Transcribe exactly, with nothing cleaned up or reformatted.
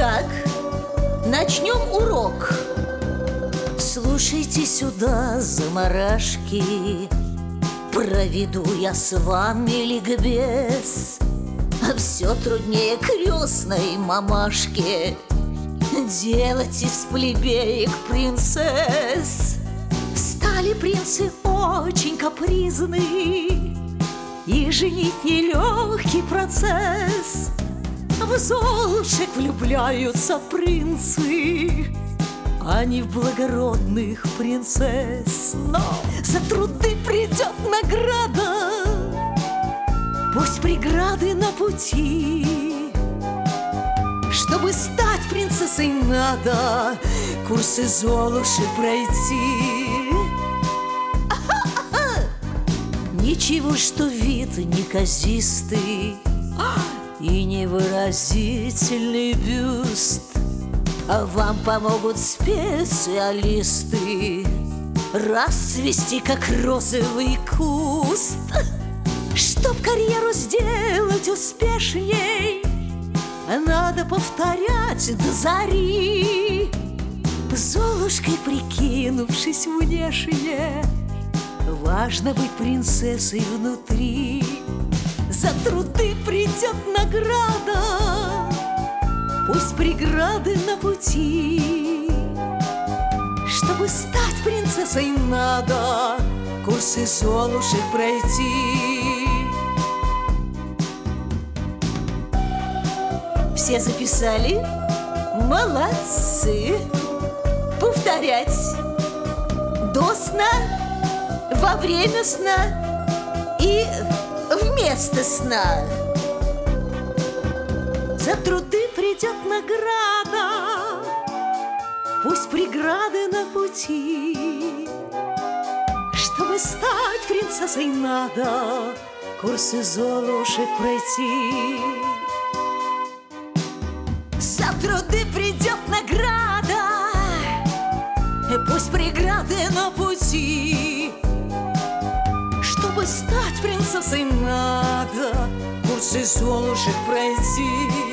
Итак, начнем урок. Слушайте сюда, заморашки, проведу я с вами ликбез. А все труднее крестной мамашке делать из плебеек принцесс. Стали принцы очень капризны, и женить нелегкий процесс. В золушек влюбляются принцы, а не в благородных принцесс. Но за труды придет награда, пусть преграды на пути. Чтобы стать принцессой, надо курсы Золуши пройти. Ничего, что вид неказистый и невыразительный бюст, а вам помогут специалисты расцвести, как розовый куст. Чтоб карьеру сделать успешней, надо повторять до зари, Золушкой прикинувшись внешне. Важно быть принцессой внутри. За труды придет награда, пусть преграды на пути. Чтобы стать принцессой, надо курсы Золушек пройти. Все записали? Молодцы! Повторять. До сна, во время сна и вместо сна. За труды придет награда, пусть преграды на пути. Чтобы стать принцессой, надо курсы Золушек пройти. За труды придет награда, пусть преграды на пути. Чтобы стать принцессой, надо курсы Золушек пройти.